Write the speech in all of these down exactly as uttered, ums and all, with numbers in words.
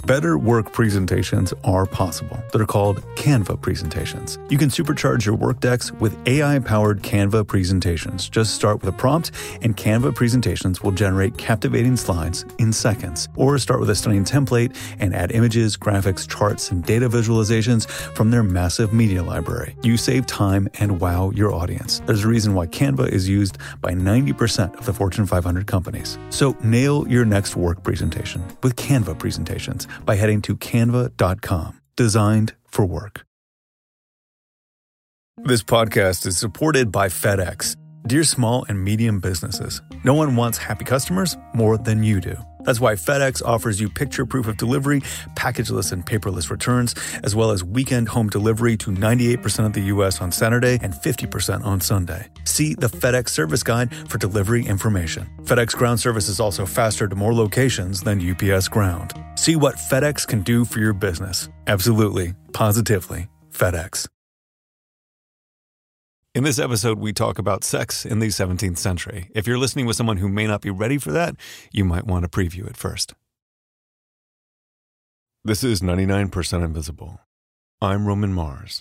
Better work presentations are possible. They're called Canva presentations. You can supercharge your work decks with A I-powered Canva presentations. Just start with a prompt, and Canva presentations will generate captivating slides in seconds. Or start with a stunning template and add images, graphics, charts, and data visualizations from their massive media library. You save time and wow your audience. There's a reason why Canva is used by ninety percent of the Fortune five hundred companies. So nail your next work presentation with Canva presentations by heading to canva dot com. Designed for work. This podcast is supported by FedEx. Dear small and medium businesses, no one wants happy customers more than you do. That's why FedEx offers you picture proof of delivery, packageless and paperless returns, as well as weekend home delivery to ninety-eight percent of the U S on Saturday and fifty percent on Sunday. See the FedEx service guide for delivery information. FedEx Ground service is also faster to more locations than U P S Ground. See what FedEx can do for your business. Absolutely, positively, FedEx. In this episode, we talk about sex in the seventeenth century. If you're listening with someone who may not be ready for that, you might want to preview it first. This is ninety-nine percent Invisible. I'm Roman Mars.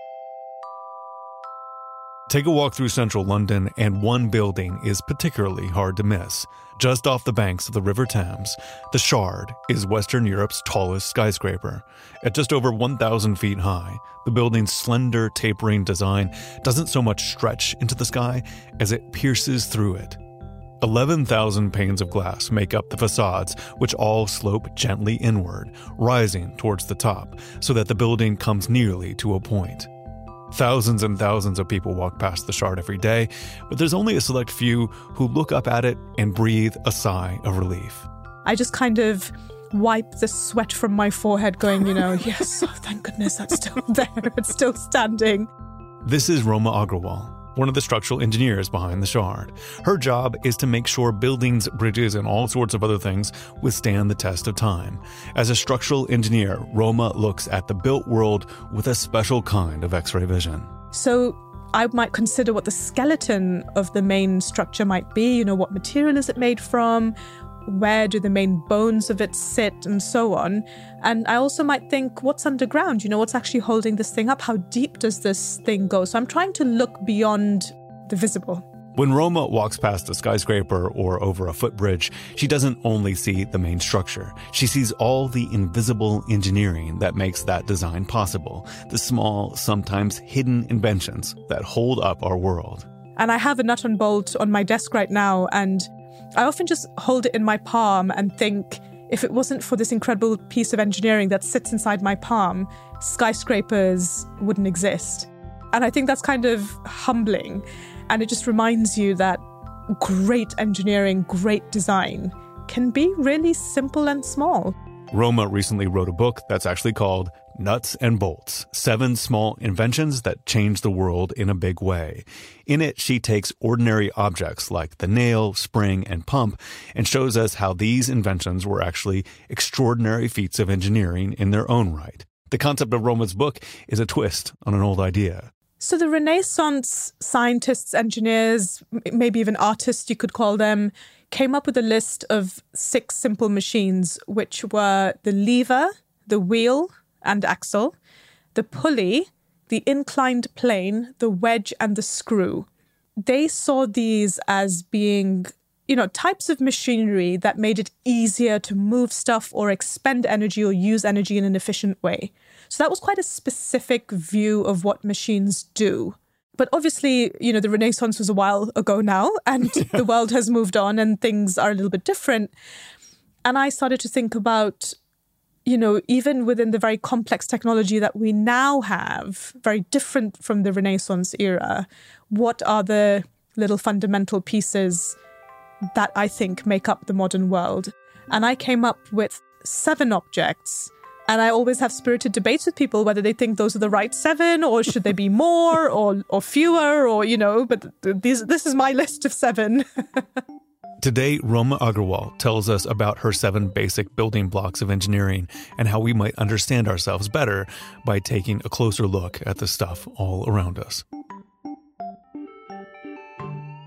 Take a walk through central London, and one building is particularly hard to miss. Just off the banks of the River Thames, the Shard is Western Europe's tallest skyscraper. At just over one thousand feet high, the building's slender, tapering design doesn't so much stretch into the sky as it pierces through it. eleven thousand panes of glass make up the facades, which all slope gently inward, rising towards the top, so that the building comes nearly to a point. Thousands and thousands of people walk past the Shard every day, but there's only a select few who look up at it and breathe a sigh of relief. I just kind of wipe the sweat from my forehead going, you know, yes, oh, thank goodness that's still there. It's still standing. This is Roma Agrawal, one of the structural engineers behind the Shard. Her job is to make sure buildings, bridges, and all sorts of other things withstand the test of time. As a structural engineer, Roma looks at the built world with a special kind of X-ray vision. So I might consider what the skeleton of the main structure might be. You know, what material is it made from? Where do the main bones of it sit, and so on. And I also might think, what's underground? You know, what's actually holding this thing up? How deep does this thing go? So I'm trying to look beyond the visible. When Roma walks past a skyscraper or over a footbridge, she doesn't only see the main structure. She sees all the invisible engineering that makes that design possible, the small, sometimes hidden inventions that hold up our world. And I have a nut and bolt on my desk right now, and I often just hold it in my palm and think, if it wasn't for this incredible piece of engineering that sits inside my palm, skyscrapers wouldn't exist. And I think that's kind of humbling. And it just reminds you that great engineering, great design can be really simple and small. Roma recently wrote a book that's actually called Nuts and Bolts, Seven Small Inventions That Change the World in a Big Way. In it, she takes ordinary objects like the nail, spring, and pump and shows us how these inventions were actually extraordinary feats of engineering in their own right. The concept of Roma's book is a twist on an old idea. So the Renaissance scientists, engineers, maybe even artists you could call them, came up with a list of six simple machines, which were the lever, the wheel and axle, the pulley, the inclined plane, the wedge and the screw. They saw these as being, you know, types of machinery that made it easier to move stuff or expend energy or use energy in an efficient way. So that was quite a specific view of what machines do. But obviously, you know, the Renaissance was a while ago now, and the world has moved on and things are a little bit different. And I started to think about, you know, even within the very complex technology that we now have, very different from the Renaissance era, what are the little fundamental pieces that I think make up the modern world? And I came up with seven objects. And I always have spirited debates with people whether they think those are the right seven, or should they be more or or fewer, or, you know, but these, this is my list of seven. Today, Roma Agrawal tells us about her seven basic building blocks of engineering and how we might understand ourselves better by taking a closer look at the stuff all around us.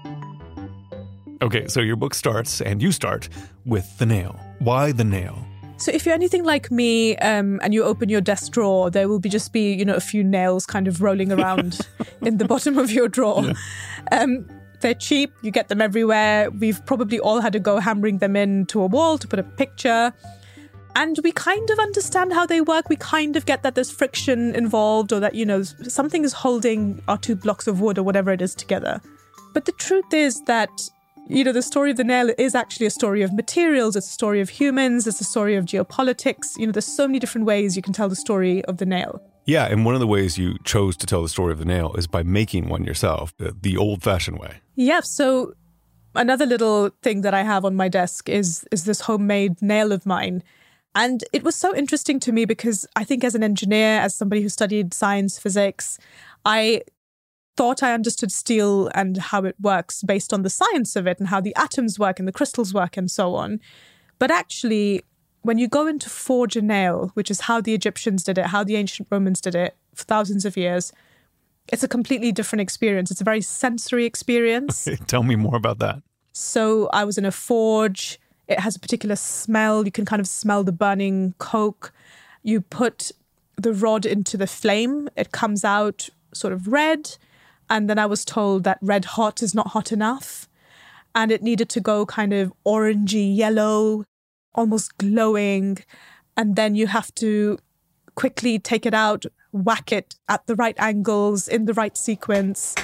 Okay, so your book starts, and you start, with the nail. Why the nail? So if you're anything like me um, and you open your desk drawer, there will be just be, you know, a few nails kind of rolling around in the bottom of your drawer. Yeah. Um, they're cheap. You get them everywhere. We've probably all had to go hammering them into a wall to put a picture. And we kind of understand how they work. We kind of get that there's friction involved or that, you know, something is holding our two blocks of wood or whatever it is together. But the truth is that, you know, the story of the nail is actually a story of materials. It's a story of humans. It's a story of geopolitics. You know, there's so many different ways you can tell the story of the nail. Yeah, and one of the ways you chose to tell the story of the nail is by making one yourself, the, the old-fashioned way. Yeah, so another little thing that I have on my desk is is this homemade nail of mine. And it was so interesting to me because I think as an engineer, as somebody who studied science, physics, I thought I understood steel and how it works based on the science of it and how the atoms work and the crystals work and so on. But actually, when you go into forge a nail, which is how the Egyptians did it, how the ancient Romans did it for thousands of years, it's a completely different experience. It's a very sensory experience. Tell me more about that. So I was in a forge. It has a particular smell. You can kind of smell the burning coke. You put the rod into the flame. It comes out sort of red. And then I was told that red hot is not hot enough. And it needed to go kind of orangey yellow, almost glowing. And then you have to quickly take it out, whack it at the right angles, in the right sequence.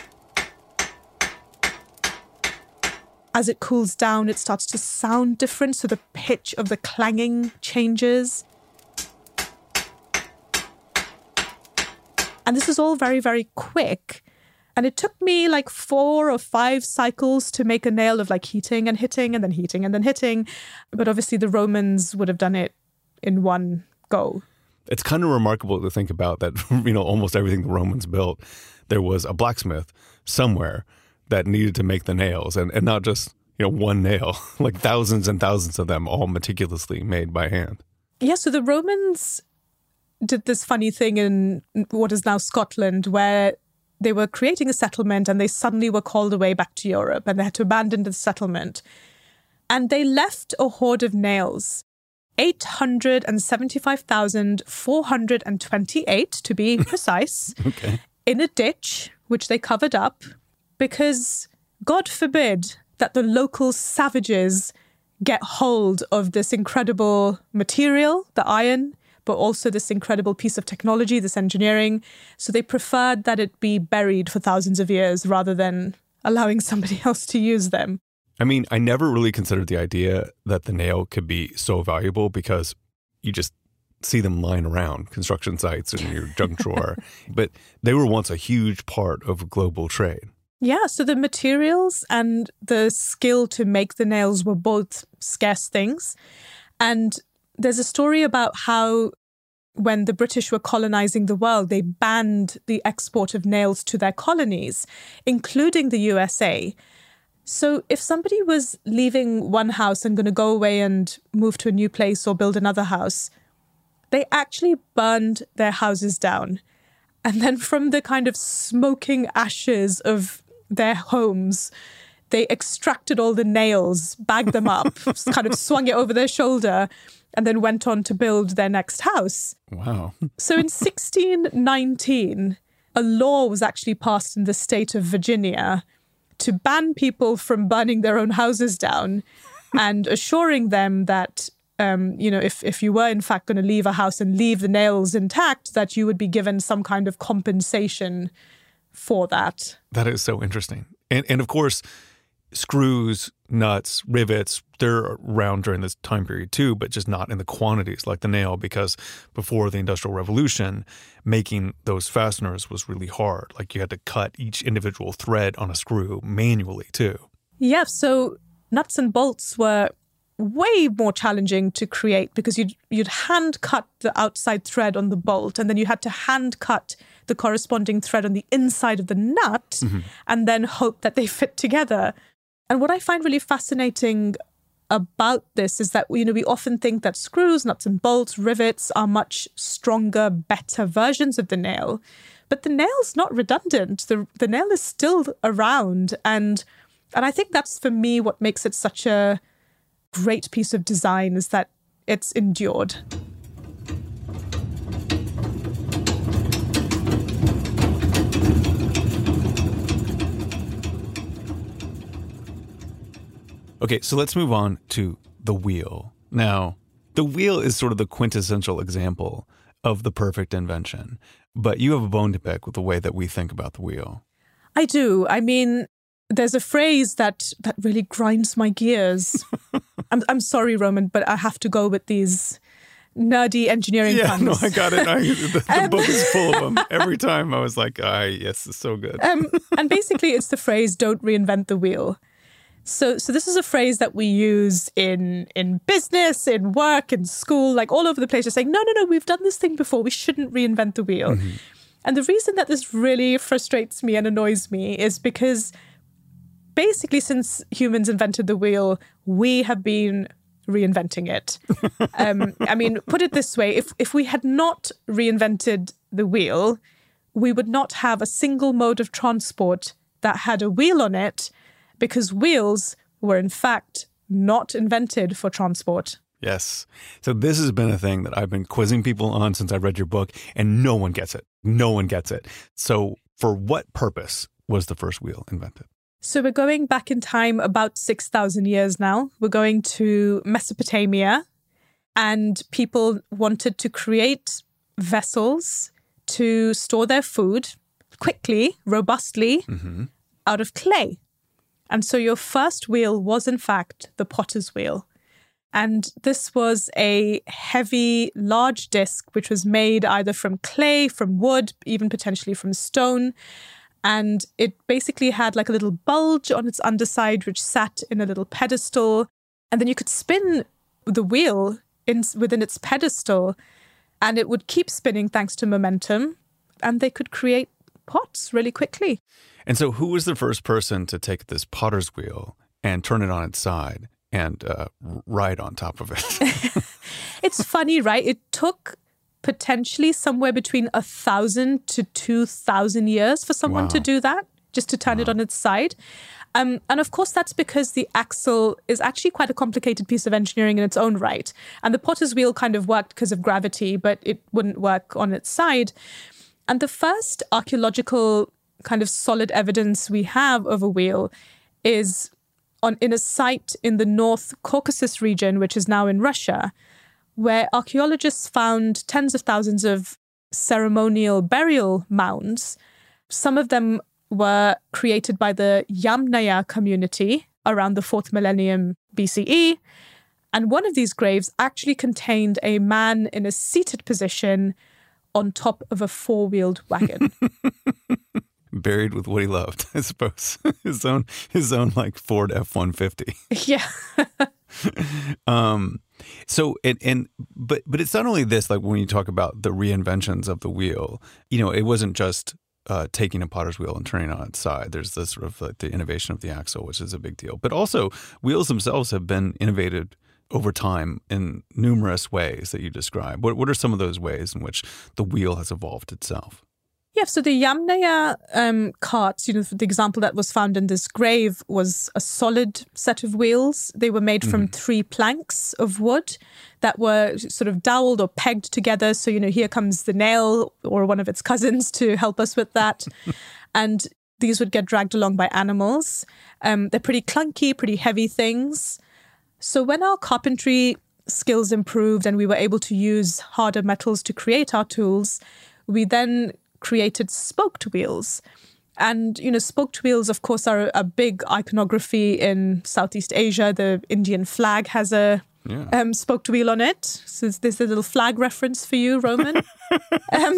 As it cools down, it starts to sound different. So the pitch of the clanging changes. And this is all very, very quick. And it took me like four or five cycles to make a nail of like heating and hitting and then heating and then hitting. But obviously the Romans would have done it in one go. It's kind of remarkable to think about that, you know, almost everything the Romans built, there was a blacksmith somewhere that needed to make the nails and, and not just, you know, one nail, like thousands and thousands of them all meticulously made by hand. Yeah, so the Romans did this funny thing in what is now Scotland where they were creating a settlement and they suddenly were called away back to Europe and they had to abandon the settlement. And they left a hoard of nails, eight hundred seventy-five thousand four hundred twenty-eight to be precise, okay. in a ditch, which they covered up because God forbid that the local savages get hold of this incredible material, the iron, but also this incredible piece of technology, this engineering. So they preferred that it be buried for thousands of years rather than allowing somebody else to use them. I mean, I never really considered the idea that the nail could be so valuable because you just see them lying around construction sites in your junk drawer. But they were once a huge part of global trade. Yeah, so the materials and the skill to make the nails were both scarce things. And there's a story about how when the British were colonizing the world, they banned the export of nails to their colonies, including the U S A. So if somebody was leaving one house and going to go away and move to a new place or build another house, they actually burned their houses down. And then from the kind of smoking ashes of their homes, they extracted all the nails, bagged them up, kind of swung it over their shoulder, and then went on to build their next house. Wow. So in sixteen nineteen, a law was actually passed in the state of Virginia to ban people from burning their own houses down and assuring them that, um, you know, if, if you were in fact going to leave a house and leave the nails intact, that you would be given some kind of compensation for that. That is so interesting. And, and of course, screws, nuts, rivets, they're around during this time period too, but just not in the quantities like the nail, because before the Industrial Revolution, making those fasteners was really hard. Like you had to cut each individual thread on a screw manually too. Yeah, so nuts and bolts were way more challenging to create because you'd, you'd hand cut the outside thread on the bolt and then you had to hand cut the corresponding thread on the inside of the nut mm-hmm. and then hope that they fit together. And what I find really fascinating about this is that, you know, we often think that screws, nuts and bolts, rivets are much stronger, better versions of the nail. But the nail's not redundant. The the nail is still around. And and I think that's, for me, what makes it such a great piece of design is that it's endured. Okay, so let's move on to the wheel. Now, the wheel is sort of the quintessential example of the perfect invention, but you have a bone to pick with the way that we think about the wheel. I do. I mean, there's a phrase that, that really grinds my gears. I'm I'm sorry, Roman, but I have to go with these nerdy engineering yeah, puns. Yeah, no, I got it. I, the the um, book is full of them. Every time I was like, ah, yes, it's so good. um, and basically it's the phrase, don't reinvent the wheel. So so this is a phrase that we use in in business, in work, in school, like all over the place. Just saying, no, no, no, we've done this thing before. We shouldn't reinvent the wheel. Mm-hmm. And the reason that this really frustrates me and annoys me is because basically since humans invented the wheel, we have been reinventing it. um, I mean, put it this way, if if we had not reinvented the wheel, we would not have a single mode of transport that had a wheel on it, because wheels were in fact not invented for transport. Yes. So this has been a thing that I've been quizzing people on since I read your book, and no one gets it. No one gets it. So for what purpose was the first wheel invented? So we're going back in time about six thousand years now. We're going to Mesopotamia, and people wanted to create vessels to store their food quickly, robustly, mm-hmm. out of clay. And so your first wheel was, in fact, the potter's wheel. And this was a heavy, large disc, which was made either from clay, from wood, even potentially from stone. And it basically had like a little bulge on its underside, which sat in a little pedestal. And then you could spin the wheel in, within its pedestal, and it would keep spinning thanks to momentum. And they could create pots really quickly. And so who was the first person to take this potter's wheel and turn it on its side and uh, ride on top of it? It's funny, right? It took potentially somewhere between a thousand to two thousand years for someone wow. to do that, just to turn wow. it on its side. Um, and of course, that's because the axle is actually quite a complicated piece of engineering in its own right. And the potter's wheel kind of worked because of gravity, but it wouldn't work on its side. And the first archaeological kind of solid evidence we have of a wheel is on in a site in the North Caucasus region, which is now in Russia, where archaeologists found tens of thousands of ceremonial burial mounds. Some of them were created by the Yamnaya community around the fourth millennium B C E. And one of these graves actually contained a man in a seated position on top of a four-wheeled wagon. Buried with what he loved, I suppose. his own, his own like Ford F one fifty. Yeah. um, so, and, and, but, but it's not only this, like when you talk about the reinventions of the wheel, you know, it wasn't just uh, taking a potter's wheel and turning it on its side. There's this sort of like the innovation of the axle, which is a big deal. But also wheels themselves have been innovated over time in numerous ways that you describe. What, what are some of those ways in which the wheel has evolved itself? Yeah, so the Yamnaya um, carts, you know, the example that was found in this grave was a solid set of wheels. They were made from mm. three planks of wood that were sort of doweled or pegged together. So, you know, here comes the nail or one of its cousins to help us with that. And these would get dragged along by animals. Um, they're pretty clunky, pretty heavy things. So when our carpentry skills improved and we were able to use harder metals to create our tools, we then created spoked wheels. And, you know, spoked wheels, of course, are a big iconography in Southeast Asia. The Indian flag has a yeah. um, spoked wheel on it. So there's a little flag reference for you, Roman. um,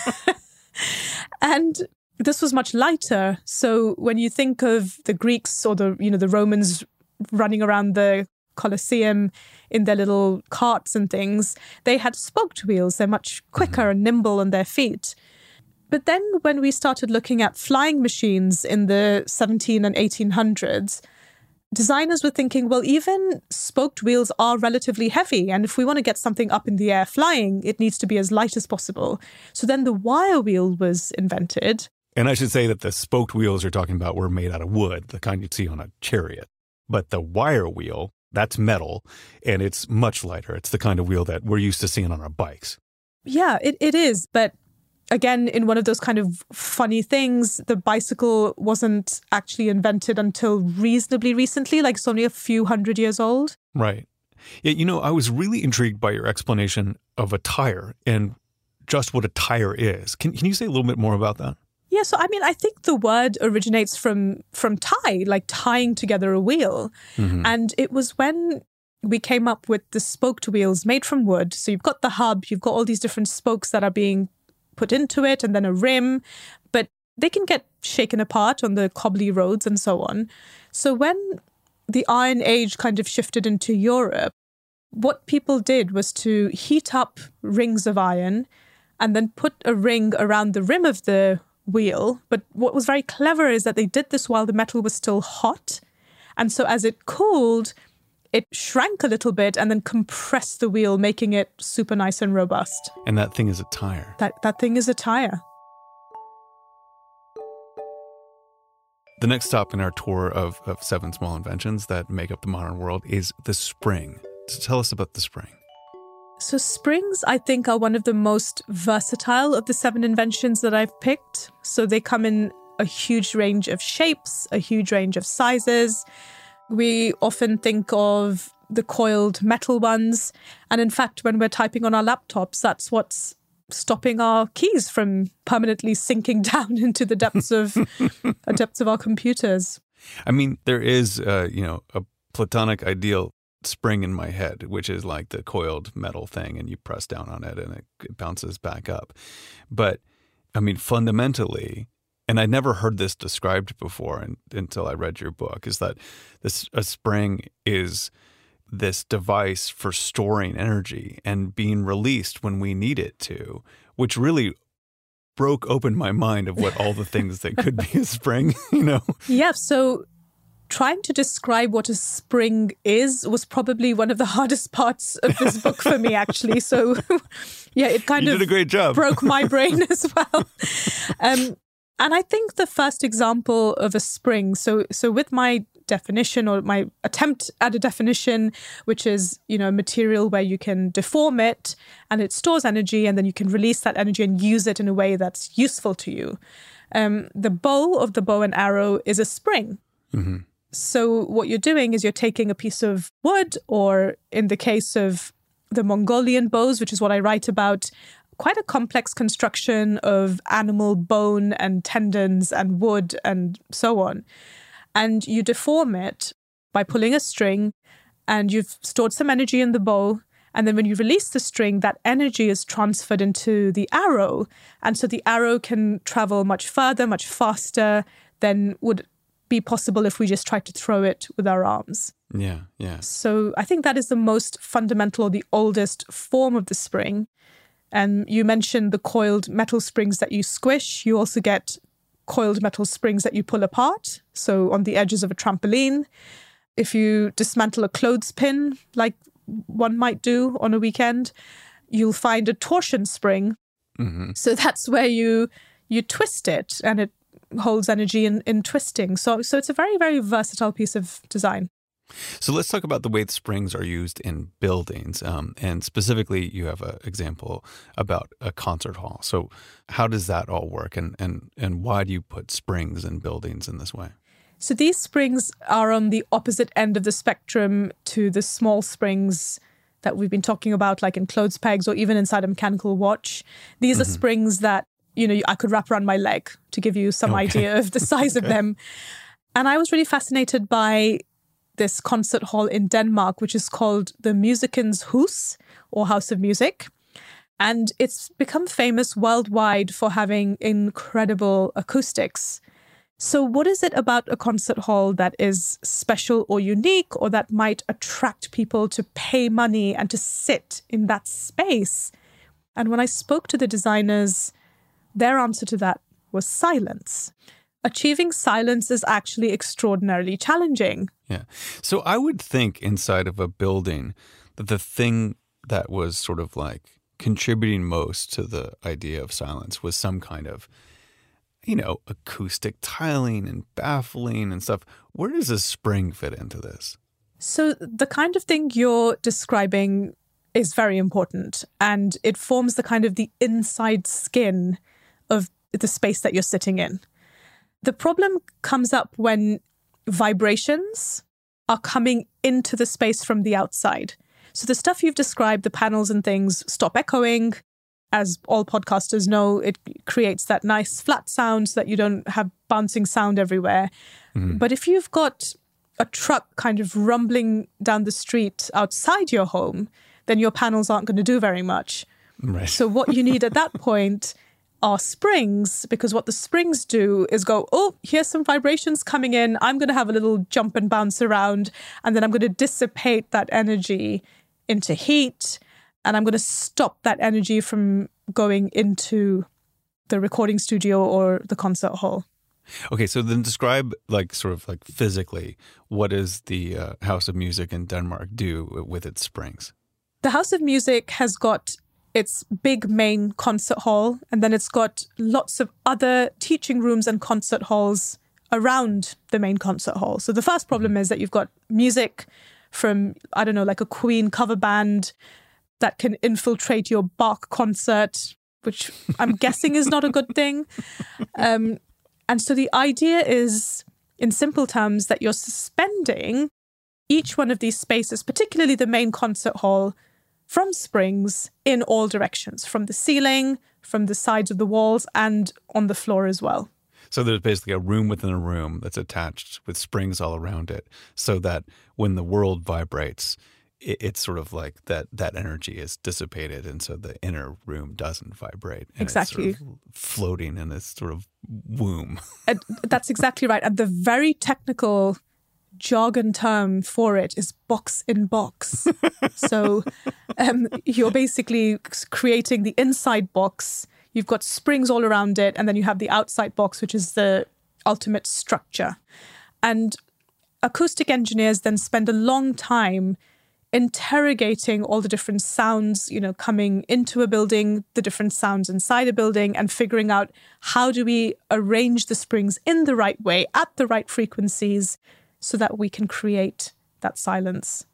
and this was much lighter. So when you think of the Greeks or the, you know, the Romans running around the Colosseum in their little carts and things, they had spoked wheels. They're much quicker mm-hmm. and nimble on their feet. But then when we started looking at flying machines in the seventeen and eighteen hundreds, designers were thinking, well, even spoked wheels are relatively heavy. And if we want to get something up in the air flying, it needs to be as light as possible. So then the wire wheel was invented. And I should say that the spoked wheels you're talking about were made out of wood, the kind you'd see on a chariot. But the wire wheel, That's metal, and it's much lighter. It's the kind of wheel that we're used to seeing on our bikes. Yeah, it, it is. But again, in one of those kind of funny things, the bicycle wasn't actually invented until reasonably recently, like it's only a few hundred years old. Right. Yeah, you know, I was really intrigued by your explanation of a tire and just what a tire is. Can, can you say a little bit more about that? Yeah, so I mean, I think the word originates from from tie, like tying together a wheel. Mm-hmm. And it was when we came up with the spoked wheels made from wood. So you've got the hub, you've got all these different spokes that are being put into it, and then a rim. But they can get shaken apart on the cobbly roads and so on. So when the Iron Age kind of shifted into Europe, what people did was to heat up rings of iron and then put a ring around the rim of the wheel. But what was very clever is that they did this while the metal was still hot. And so as it cooled, it shrank a little bit and then compressed the wheel, making it super nice and robust. And that thing is a tire. That that thing is a tire. The next stop in our tour of, of seven small inventions that make up the modern world is the spring. So tell us about the spring. So springs, I think, are one of the most versatile of the seven inventions that I've picked. So they come in a huge range of shapes, a huge range of sizes. We often think of the coiled metal ones. And in fact, when we're typing on our laptops, that's what's stopping our keys from permanently sinking down into the depths of the depths of our computers. I mean, there is, uh, you know, a platonic ideal spring in my head, which is like the coiled metal thing, and you press down on it and it, it bounces back up. But I mean, fundamentally, and I never heard this described before in, until I read your book, is that this a spring is this device for storing energy and being released when we need it to, which really broke open my mind of what all the things that could be a spring, you know? Yeah, so trying to describe what a spring is was probably one of the hardest parts of this book for me, actually. So, yeah, it kind you of did a great job. broke my brain as well. Um, and I think the first example of a spring, so so with my definition or my attempt at a definition, which is, you know, a material where you can deform it and it stores energy and then you can release that energy and use it in a way that's useful to you. Um, the bow of the bow and arrow is a spring. Mm-hmm. So what you're doing is you're taking a piece of wood, or in the case of the Mongolian bows, which is what I write about, quite a complex construction of animal bone and tendons and wood and so on. And you deform it by pulling a string, and you've stored some energy in the bow. And then when you release the string, that energy is transferred into the arrow. And so the arrow can travel much further, much faster than would be possible if we just tried to throw it with our arms. Yeah, yeah. So I think that is the most fundamental, or the oldest form of the spring. And you mentioned the coiled metal springs that you squish. You also get coiled metal springs that you pull apart. So on the edges of a trampoline. If you dismantle a clothespin, like one might do on a weekend, you'll find a torsion spring. Mm-hmm. So that's where you you twist it, and it holds energy in, in twisting. So, so it's a very, very versatile piece of design. So let's talk about the way the springs are used in buildings. Um, and specifically, you have an example about a concert hall. So how does that all work? And, and, and why do you put springs in buildings in this way? So these springs are on the opposite end of the spectrum to the small springs that we've been talking about, like in clothes pegs or even inside a mechanical watch. These mm-hmm. are springs that, you know, I could wrap around my leg, to give you some okay. idea of the size okay. of them. And I was really fascinated by this concert hall in Denmark, which is called the Musikens Hus, or House of Music. And it's become famous worldwide for having incredible acoustics. So what is it about a concert hall that is special or unique, or that might attract people to pay money and to sit in that space? And when I spoke to the designers, their answer to that was silence. Achieving silence is actually extraordinarily challenging. Yeah. So I would think inside of a building that the thing that was sort of like contributing most to the idea of silence was some kind of, you know, acoustic tiling and baffling and stuff. Where does a spring fit into this? So the kind of thing you're describing is very important, and it forms the kind of the inside skin of the space that you're sitting in. The problem comes up when vibrations are coming into the space from the outside. So the stuff you've described, the panels and things, stop echoing. As all podcasters know, it creates that nice flat sound so that you don't have bouncing sound everywhere. Mm-hmm. But if you've got a truck kind of rumbling down the street outside your home, then your panels aren't going to do very much. Right. So what you need at that point are springs, because what the springs do is go, oh, here's some vibrations coming in. I'm going to have a little jump and bounce around, and then I'm going to dissipate that energy into heat, and I'm going to stop that energy from going into the recording studio or the concert hall. Okay, so then describe, like, sort of like physically, what does the uh, House of Music in Denmark do with its springs? The House of Music has got its big main concert hall, and then it's got lots of other teaching rooms and concert halls around the main concert hall. So the first problem mm-hmm. is that you've got music from, I don't know, like a Queen cover band that can infiltrate your Bach concert, which I'm guessing is not a good thing. Um, and so the idea is, in simple terms, that you're suspending each one of these spaces, particularly the main concert hall, from springs in all directions, from the ceiling, from the sides of the walls, and on the floor as well. So there's basically a room within a room that's attached with springs all around it, so that when the world vibrates, it, it's sort of like that that energy is dissipated, and so the inner room doesn't vibrate. And exactly. It's sort of floating in this sort of womb. And that's exactly right. And the very technical jargon term for it is box in box. So um, you're basically creating the inside box. You've got springs all around it, and then you have the outside box, which is the ultimate structure. And acoustic engineers then spend a long time interrogating all the different sounds, you know, coming into a building, the different sounds inside a building, and figuring out how do we arrange the springs in the right way, at the right frequencies, so that we can create that silence.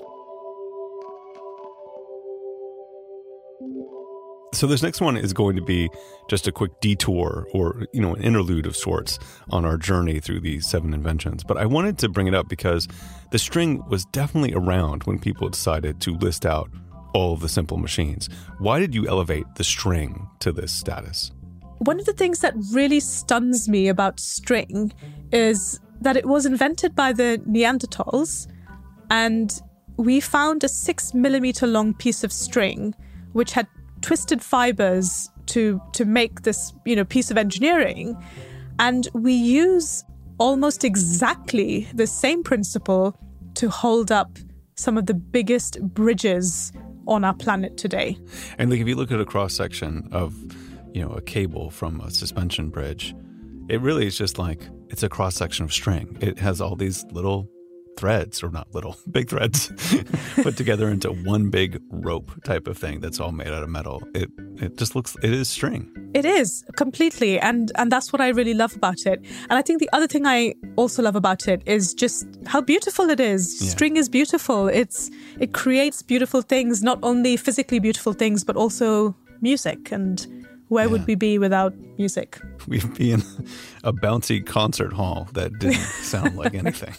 So this next one is going to be just a quick detour, or, you know, an interlude of sorts on our journey through these seven inventions. But I wanted to bring it up because the string was definitely around when people decided to list out all of the simple machines. Why did you elevate the string to this status? One of the things that really stuns me about string is that it was invented by the Neanderthals, and we found a six millimeter long piece of string which had twisted fibers to to make this, you know, piece of engineering. And we use almost exactly the same principle to hold up some of the biggest bridges on our planet today. And like, if you look at a cross section of, you know, a cable from a suspension bridge, it really is just like, it's a cross section of string. It has all these little threads, or not little, big threads, put together into one big rope type of thing that's all made out of metal. It it just looks, it is string. It is, completely. And and that's what I really love about it. And I think the other thing I also love about it is just how beautiful it is. Yeah. String is beautiful. It's It creates beautiful things, not only physically beautiful things, but also music. And where yeah. would we be without music? We'd be in a bouncy concert hall that didn't sound like anything.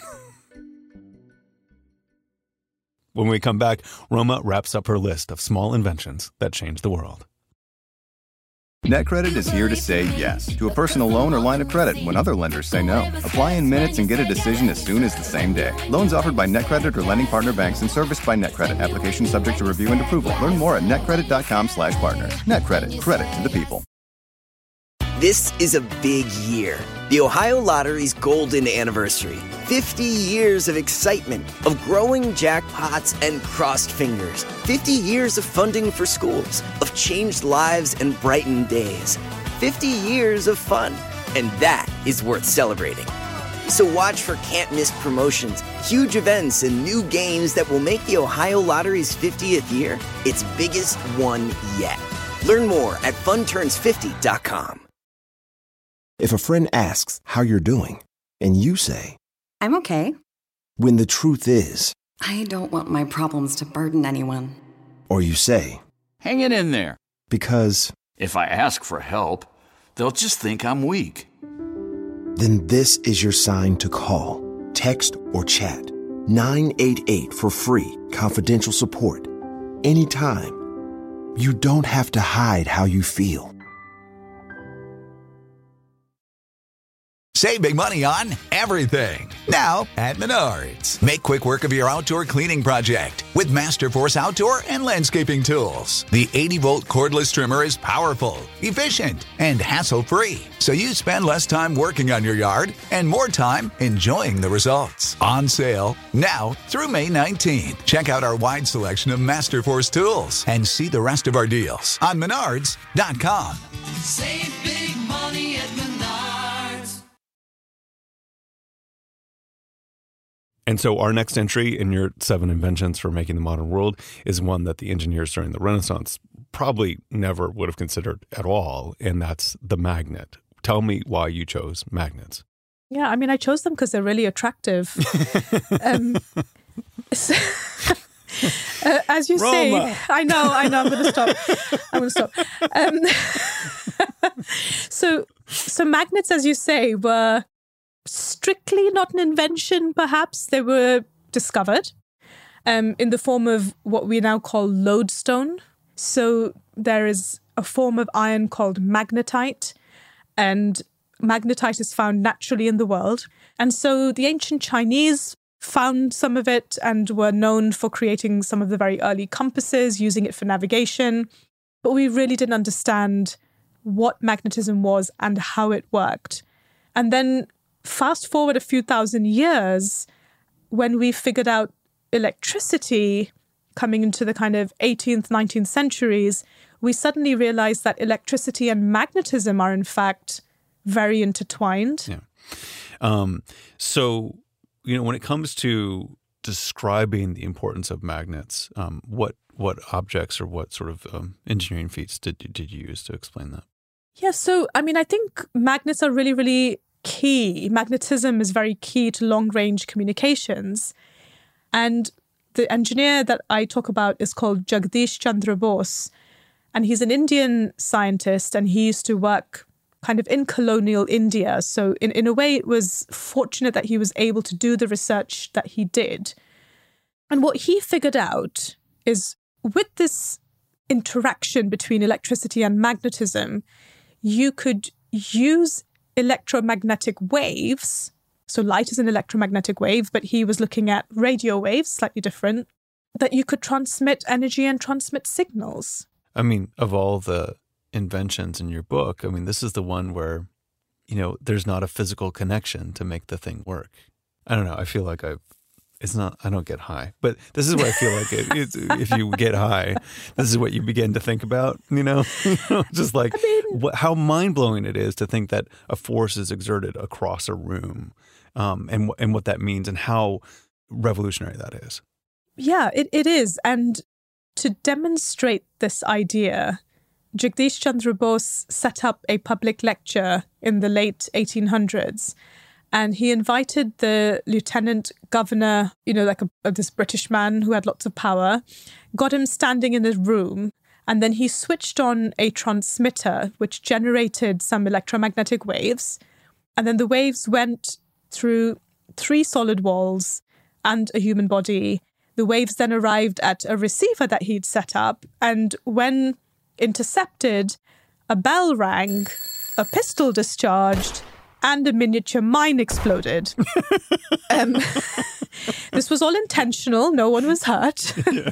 When we come back, Roma wraps up her list of small inventions that changed the world. NetCredit is here to say yes to a personal loan or line of credit when other lenders say no. Apply in minutes and get a decision as soon as the same day. Loans offered by NetCredit or lending partner banks and serviced by NetCredit. Application subject to review and approval. Learn more at netcredit.com slash partners. NetCredit. Credit to the people. This is a big year. The Ohio Lottery's golden anniversary. fifty years of excitement, of growing jackpots and crossed fingers. fifty years of funding for schools, of changed lives and brightened days. fifty years of fun, and that is worth celebrating. So watch for can't-miss promotions, huge events, and new games that will make the Ohio Lottery's fiftieth year its biggest one yet. Learn more at fun turns fifty dot com. If a friend asks how you're doing, and you say, I'm okay. When the truth is, I don't want my problems to burden anyone. or you say, hang it in there. because, If I ask for help, they'll just think I'm weak. then this is your sign to call, text, or chat nine eight eight for free, confidential support. Anytime. You don't have to hide how you feel. Save big money on everything. Now at Menards. Make quick work of your outdoor cleaning project with Masterforce outdoor and landscaping tools. The eighty volt cordless trimmer is powerful, efficient, and hassle-free. So you spend less time working on your yard and more time enjoying the results. On sale now through May nineteenth. Check out our wide selection of Masterforce tools and see the rest of our deals on menards dot com. Save big money at Menards. And so our next entry in your seven inventions for making the modern world is one that the engineers during the Renaissance probably never would have considered at all, and that's the magnet. Tell me why you chose magnets. Yeah, I mean, I chose them because they're really attractive. um, so, uh, as you Roma. say, I know, I know, I'm going to stop. I'm going to stop. Um, so, so magnets, as you say, were strictly not an invention, perhaps. They were discovered um, in the form of what we now call lodestone. So there is a form of iron called magnetite, and magnetite is found naturally in the world. And so the ancient Chinese found some of it and were known for creating some of the very early compasses, using it for navigation. But we really didn't understand what magnetism was and how it worked. And then fast forward a few thousand years, when we figured out electricity coming into the kind of eighteenth, nineteenth centuries, we suddenly realized that electricity and magnetism are in fact very intertwined. Yeah. Um, so, you know, when it comes to describing the importance of magnets, um, what what objects or what sort of um, engineering feats did you, did you use to explain that? Yeah, so, I mean, I think magnets are really, really key. Magnetism is very key to long-range communications. And the engineer that I talk about is called Jagdish Chandra Bose. And he's an Indian scientist, and he used to work kind of in colonial India. So in, in a way, it was fortunate that he was able to do the research that he did. And what he figured out is with this interaction between electricity and magnetism, you could use electromagnetic waves. So light is an electromagnetic wave, but he was looking at radio waves, slightly different, that you could transmit energy and transmit signals. I mean, of all the inventions in your book, I mean, this is the one where, you know, there's not a physical connection to make the thing work. I don't know. I feel like I've, it's not, I don't get high, but this is what I feel like it, it's, if you get high, this is what you begin to think about, you know, you know just like I mean, what, how mind-blowing it is to think that a force is exerted across a room um, and, and what that means and how revolutionary that is. Yeah, it, it is. And to demonstrate this idea, Jagdish Chandra Bose set up a public lecture in the late eighteen hundreds. And he invited the lieutenant governor, you know, like a, of this British man who had lots of power, got him standing in a room, and then he switched on a transmitter, which generated some electromagnetic waves. And then the waves went through three solid walls and a human body. The waves then arrived at a receiver that he'd set up. And when intercepted, a bell rang, a pistol discharged, and a miniature mine exploded. um, this was all intentional. No one was hurt. Yeah.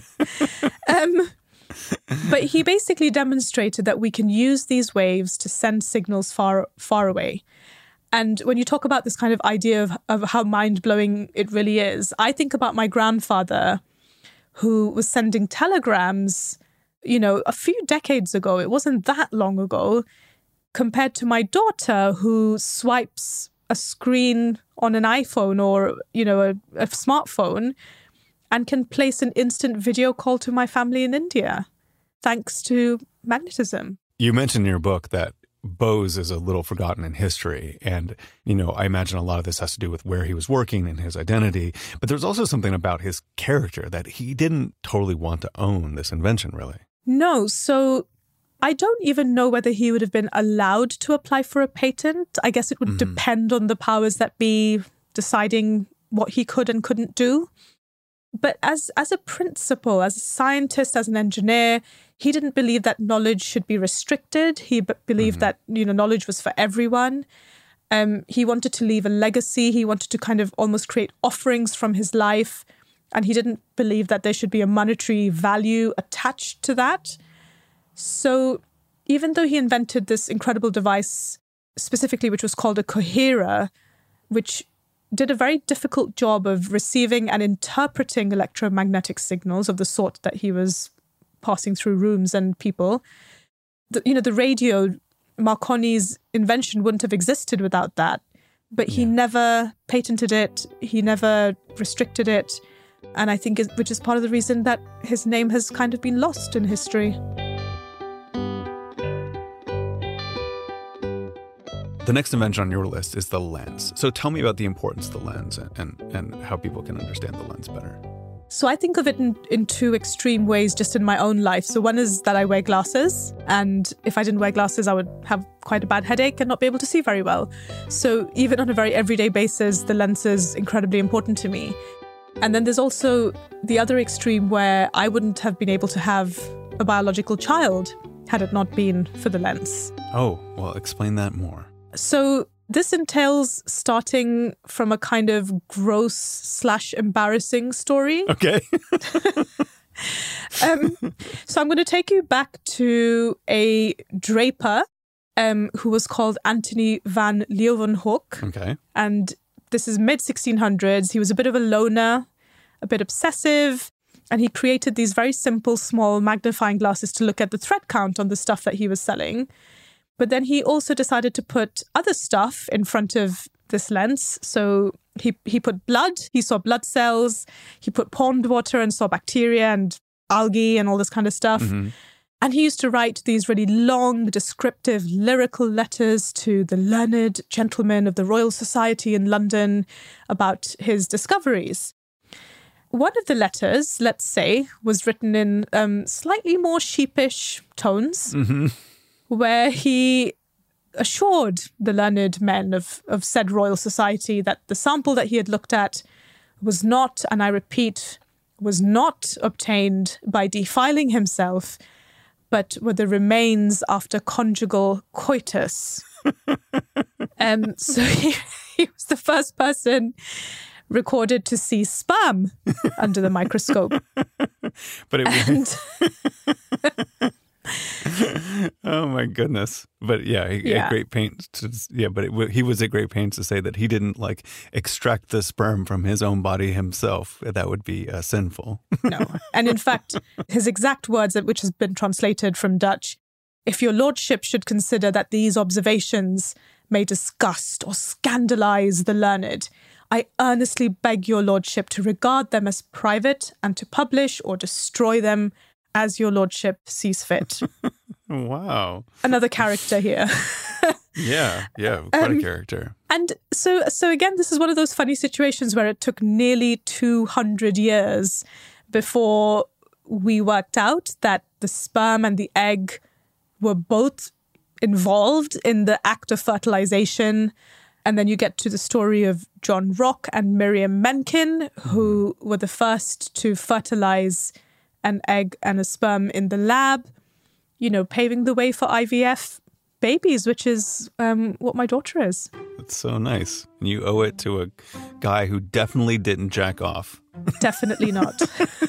um, but he basically demonstrated that we can use these waves to send signals far, far away. And when you talk about this kind of idea of, of how mind-blowing it really is, I think about my grandfather who was sending telegrams, you know, a few decades ago. It wasn't that long ago, compared to my daughter who swipes a screen on an iPhone or, you know, a, a smartphone and can place an instant video call to my family in India, thanks to magnetism. You mentioned in your book that Bose is a little forgotten in history. And, you know, I imagine a lot of this has to do with where he was working and his identity. But there's also something about his character that he didn't totally want to own this invention, really. No. So I don't even know whether he would have been allowed to apply for a patent. I guess it would mm-hmm. depend on the powers that be deciding what he could and couldn't do. But as as a principle, as a scientist, as an engineer, he didn't believe that knowledge should be restricted. He b- believed mm-hmm. that, you know, knowledge was for everyone. Um, he wanted to leave a legacy. He wanted to kind of almost create offerings from his life. And he didn't believe that there should be a monetary value attached to that. So even though he invented this incredible device specifically, which was called a coherer, which did a very difficult job of receiving and interpreting electromagnetic signals of the sort that he was passing through rooms and people. The, you know, the radio, Marconi's invention wouldn't have existed without that. But he yeah. never patented it. He never restricted it. And I think, it, which is part of the reason that his name has kind of been lost in history. The next invention on your list is the lens. So tell me about the importance of the lens and, and, and how people can understand the lens better. So I think of it in, in two extreme ways just in my own life. So one is that I wear glasses, and if I didn't wear glasses, I would have quite a bad headache and not be able to see very well. So even on a very everyday basis, the lens is incredibly important to me. And then there's also the other extreme where I wouldn't have been able to have a biological child had it not been for the lens. Oh, well, explain that more. So this entails starting from a kind of gross slash embarrassing story. Okay. um, so I'm going to take you back to a draper um, who was called Anthony van Leeuwenhoek. Okay. And this is mid sixteen hundreds. He was a bit of a loner, a bit obsessive, and he created these very simple, small magnifying glasses to look at the thread count on the stuff that he was selling. But then he also decided to put other stuff in front of this lens. So he he put blood, he saw blood cells, he put pond water and saw bacteria and algae and all this kind of stuff. Mm-hmm. And he used to write these really long, descriptive, lyrical letters to the learned gentlemen of the Royal Society in London about his discoveries. One of the letters, let's say, was written in um, slightly more sheepish tones. Mm-hmm. Where he assured the learned men of, of said Royal Society that the sample that he had looked at was not, and I repeat, was not obtained by defiling himself, but were the remains after conjugal coitus. um, so he, he was the first person recorded to see sperm under the microscope. But it was... Oh my goodness! But yeah, he yeah. at great pains to yeah. But it, he was at great pains to say that he didn't like extract the sperm from his own body himself. That would be uh, sinful. No, and in fact, his exact words, which has been translated from Dutch, "If your lordship should consider that these observations may disgust or scandalize the learned, I earnestly beg your lordship to regard them as private and to publish or destroy them as your lordship sees fit." Wow. Another character here. yeah, yeah, quite um, a character. And so, so again, this is one of those funny situations where it took nearly two hundred years before we worked out that the sperm and the egg were both involved in the act of fertilization. And then you get to the story of John Rock and Miriam Mencken, who were the first to fertilize an egg and a sperm in the lab, you know, paving the way for I V F babies, which is um, what my daughter is. That's so nice. And you owe it to a guy who definitely didn't jack off. Definitely not.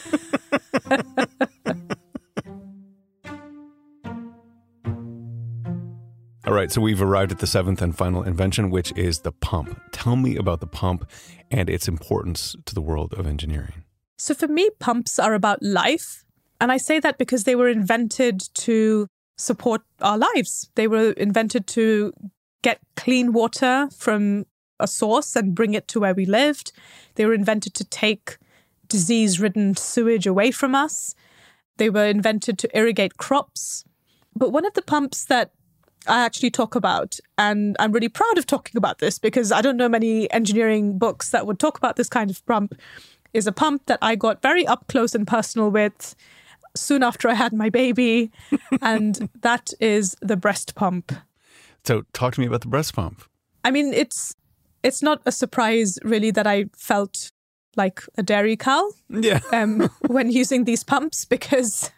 All right, so we've arrived at the seventh and final invention, which is the pump. Tell me about the pump and its importance to the world of engineering. So for me, pumps are about life. And I say that because they were invented to support our lives. They were invented to get clean water from a source and bring it to where we lived. They were invented to take disease-ridden sewage away from us. They were invented to irrigate crops. But one of the pumps that I actually talk about. And I'm really proud of talking about this because I don't know many engineering books that would talk about this kind of pump. Is a pump that I got very up close and personal with soon after I had my baby. And that is the breast pump. So talk to me about the breast pump. I mean, it's it's not a surprise really that I felt like a dairy cow yeah. um, when using these pumps, because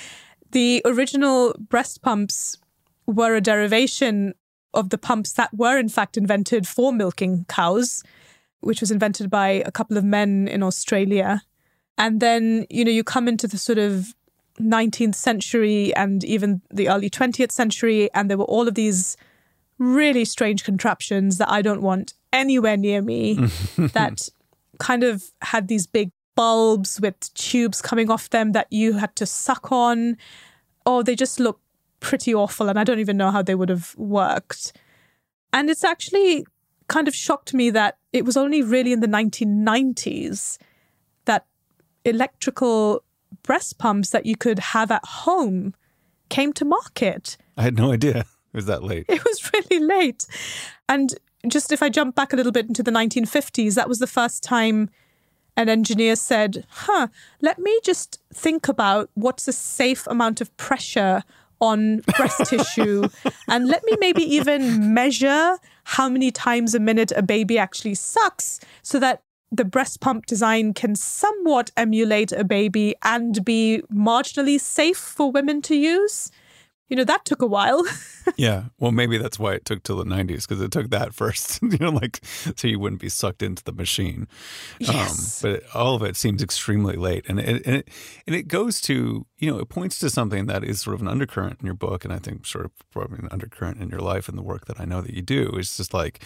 the original breast pumps were a derivation of the pumps that were in fact invented for milking cows, which was invented by a couple of men in Australia. And then, you know, you come into the sort of nineteenth century and even the early twentieth century, and there were all of these really strange contraptions that I don't want anywhere near me that kind of had these big bulbs with tubes coming off them that you had to suck on. Oh, they just look pretty awful, and I don't even know how they would have worked. And it's actually kind of shocked me that it was only really in the nineteen nineties that electrical breast pumps that you could have at home came to market. I had no idea it was that late. It was really late. And just if I jump back a little bit into the nineteen fifties, that was the first time an engineer said, huh, let me just think about what's a safe amount of pressure on breast tissue, and let me maybe even measure how many times a minute a baby actually sucks so that the breast pump design can somewhat emulate a baby and be marginally safe for women to use. You know, that took a while. Yeah. Well, maybe that's why it took till the nineties, because it took that first, you know, like, so you wouldn't be sucked into the machine. Yes. Um, but it, all of it seems extremely late. And it, and, it, and it goes to, you know, it points to something that is sort of an undercurrent in your book, and I think sort of probably an undercurrent in your life and the work that I know that you do. It's just like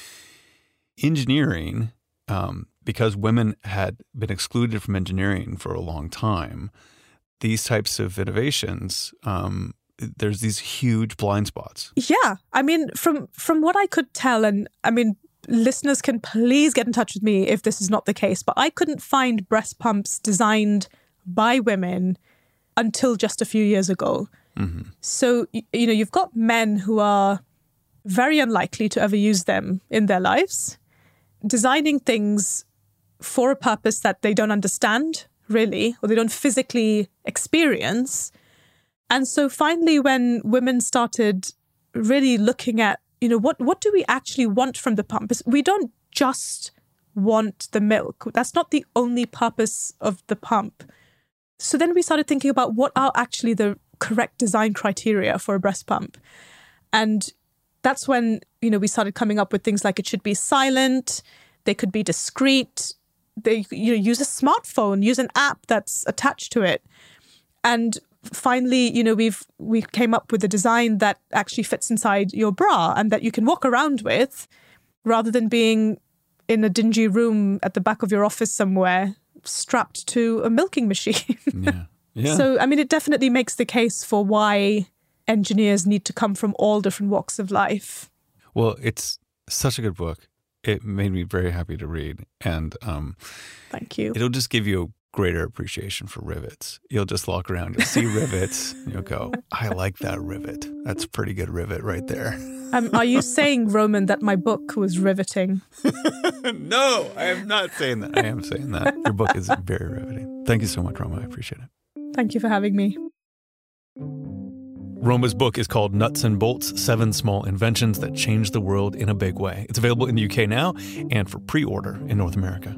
engineering, um, because women had been excluded from engineering for a long time, these types of innovations, um, there's these huge blind spots. Yeah. I mean, from from what I could tell, and I mean, listeners can please get in touch with me if this is not the case, but I couldn't find breast pumps designed by women until just a few years ago. Mm-hmm. So, you know, you've got men who are very unlikely to ever use them in their lives, designing things for a purpose that they don't understand, really, or they don't physically experience. And so finally, when women started really looking at, you know, what, what do we actually want from the pump? We don't just want the milk. That's not the only purpose of the pump. So then we started thinking about what are actually the correct design criteria for a breast pump. And that's when, you know, we started coming up with things like it should be silent, they could be discreet, they, you know, use a smartphone, use an app that's attached to it. And finally, you know, we've we came up with a design that actually fits inside your bra and that you can walk around with rather than being in a dingy room at the back of your office somewhere strapped to a milking machine. Yeah. Yeah. So, I mean, it definitely makes the case for why engineers need to come from all different walks of life. Well, it's such a good book. It made me very happy to read. And um, thank you. It'll just give you a greater appreciation for rivets. You'll just walk around, you'll see rivets, and you'll go, I like that rivet. That's a pretty good rivet right there. Um, are you saying, Roman, that my book was riveting? No, I am not saying that. I am saying that. Your book is very riveting. Thank you so much, Roma. I appreciate it. Thank you for having me. Roma's book is called Nuts and Bolts, Seven Small Inventions That Changed the World in a Big Way. It's available in the U K now and for pre-order in North America.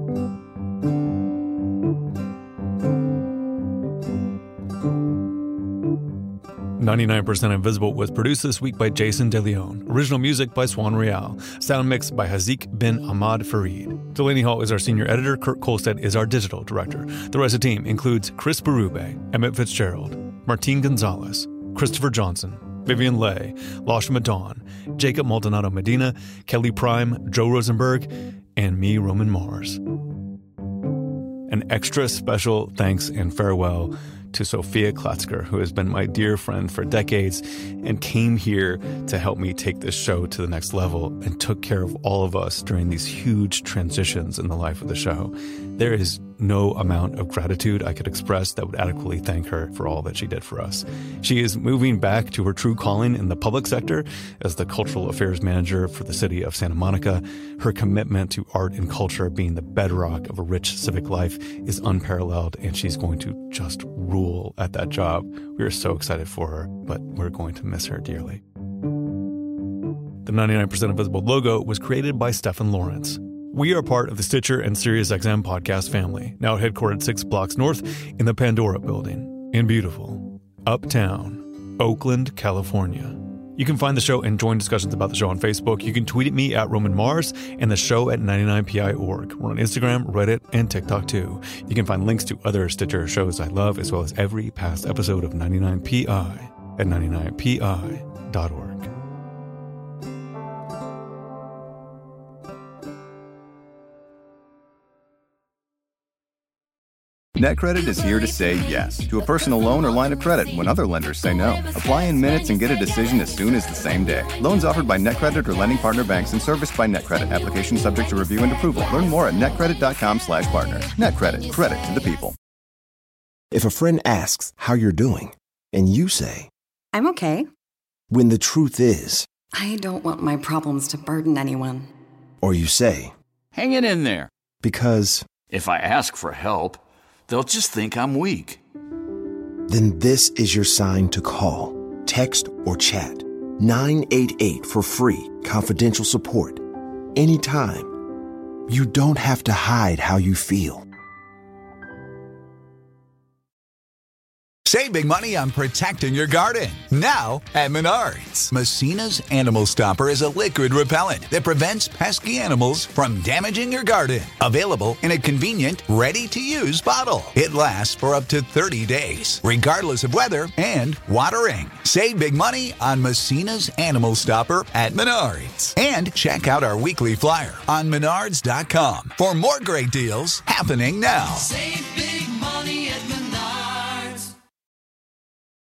ninety-nine percent Invisible was produced this week by Jason DeLeon. Original music by Swan Real. Sound mix by Hazik bin Ahmad Farid. Delaney Hall is our senior editor. Kurt Kolstad is our digital director. The rest of the team includes Chris Berube, Emmett Fitzgerald, Martine Gonzalez, Christopher Johnson, Vivian Leigh, Lasha Madon, Jacob Maldonado Medina, Kelly Prime, Joe Rosenberg, and me, Roman Mars. An extra special thanks and farewell to Sophia Klatzker, who has been my dear friend for decades and came here to help me take this show to the next level and took care of all of us during these huge transitions in the life of the show. There is no amount of gratitude I could express that would adequately thank her for all that she did for us. She is moving back to her true calling in the public sector as the cultural affairs manager for the city of Santa Monica. Her commitment to art and culture being the bedrock of a rich civic life is unparalleled, and she's going to just rule at that job. We are so excited for her, but we're going to miss her dearly. The ninety-nine percent Invisible logo was created by Stephen Lawrence. We are part of the Stitcher and SiriusXM podcast family, now headquartered six blocks north in the Pandora building in beautiful Uptown, Oakland, California. You can find the show and join discussions about the show on Facebook. You can tweet at me at Roman Mars and the show at ninety-nine P I dot org. We're on Instagram, Reddit, and TikTok too. You can find links to other Stitcher shows I love, as well as every past episode of ninety-nine P I at ninety-nine P I dot org. NetCredit is here to say yes to a personal loan or line of credit when other lenders say no. Apply in minutes and get a decision as soon as the same day. Loans offered by NetCredit or lending partner banks and serviced by NetCredit. Application subject to review and approval. Learn more at netcredit.com slash partner. NetCredit. Credit to the people. If a friend asks how you're doing, and you say, I'm okay. When the truth is, I don't want my problems to burden anyone. Or you say, Hang it in there. Because if I ask for help, they'll just think I'm weak. Then this is your sign to call, text, or chat nine eight eight for free, confidential support. Anytime. You don't have to hide how you feel. Save big money on protecting your garden. Now at Menards. Messina's Animal Stopper is a liquid repellent that prevents pesky animals from damaging your garden. Available in a convenient, ready-to-use bottle. It lasts for up to thirty days, regardless of weather and watering. Save big money on Messina's Animal Stopper at Menards. And check out our weekly flyer on menards dot com for more great deals happening now. Save big